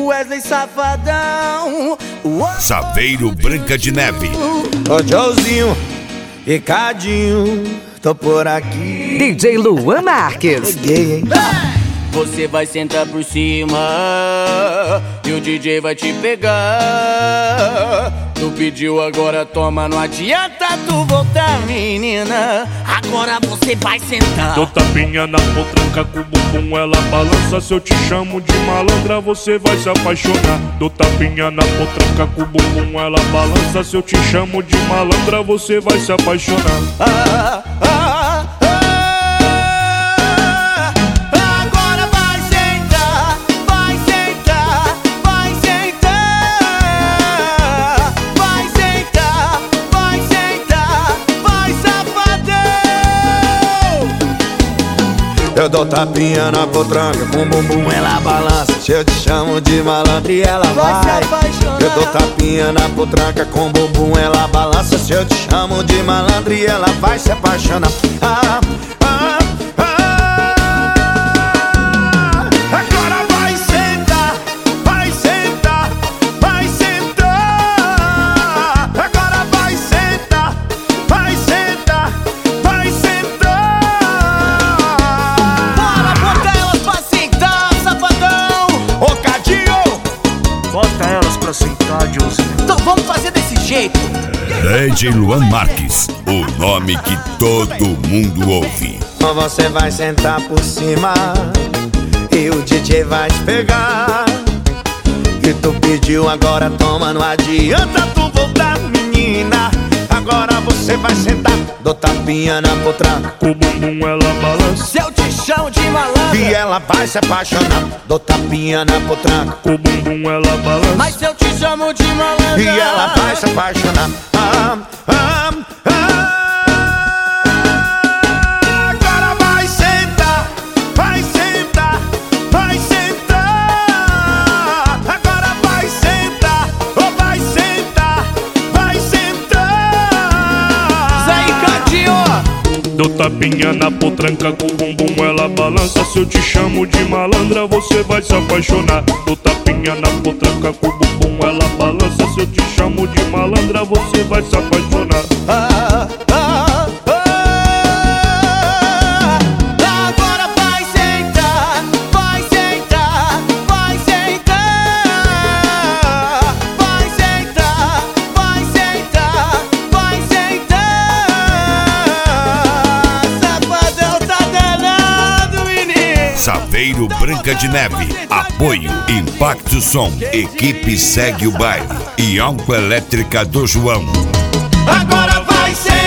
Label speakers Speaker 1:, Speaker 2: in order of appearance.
Speaker 1: Wesley Safadão.
Speaker 2: Saveiro Branca de Neve.
Speaker 1: Ô Joãozinho, Ricardinho, tô por aqui.
Speaker 3: DJ Luan Marques.
Speaker 1: Peguei, hein?
Speaker 4: Você vai sentar por cima e o DJ vai te pegar. Tu pediu, agora toma, não adianta tu voltar, menina. Agora você vai sentar.
Speaker 5: Dou tapinha na potranca com o bumbum, ela balança. Se eu te chamo de malandra, você vai se apaixonar. Dou tapinha na potranca com o bumbum, ela balança. Se eu te chamo de malandra, você vai se apaixonar.
Speaker 1: Eu dou tapinha na potranca, com bumbum ela balança. Se eu te chamo de malandro e ela vai se apaixonar. Eu dou tapinha na potranca, com bumbum ela balança. Se eu te chamo de malandro e ela vai se apaixonar. Agora vai sentar, vai sentar, vai sentar. Agora vai sentar, vai sentar, vai sentar.
Speaker 5: Bota elas pra sentar, Joãozinho.
Speaker 4: Então vamos fazer desse jeito.
Speaker 2: DJ Luan Marques, o nome que todo mundo ouve.
Speaker 1: Você vai sentar por cima e o DJ vai te pegar. E tu pediu, agora toma, não adianta tu voltar, menina. Agora você vai sentar, dou tapinha na potranca,
Speaker 5: com o bumbum ela balança.
Speaker 4: Se eu te chamo de malandra
Speaker 1: e ela vai se apaixonar. Dou tapinha na potranca,
Speaker 5: com o bumbum ela balança.
Speaker 4: mas se eu te chamo de malandra
Speaker 1: e ela vai se apaixonar. Agora vai sentar, vai sentar, vai sentar. Agora vai sentar, oh, vai sentar, vai sentar.
Speaker 4: Zé Ricardinho.
Speaker 5: Dou tapinha na potranca, com o bumbum ela balança. Se eu te chamo de malandra, você vai se apaixonar. Dou tapinha na potranca, com o bumbum ela balança. Se eu te chamo de malandra, você vai se apaixonar.
Speaker 4: Agora vai sentar, vai sentar, vai sentar. Vai sentar, vai sentar, vai sentar. Safadão tá danado, menino.
Speaker 2: Saveiro Branca de Neve. Apoio Impacto Som. Equipe Segue o Baile. E Autoelétrica do João.
Speaker 1: Agora vai sentar.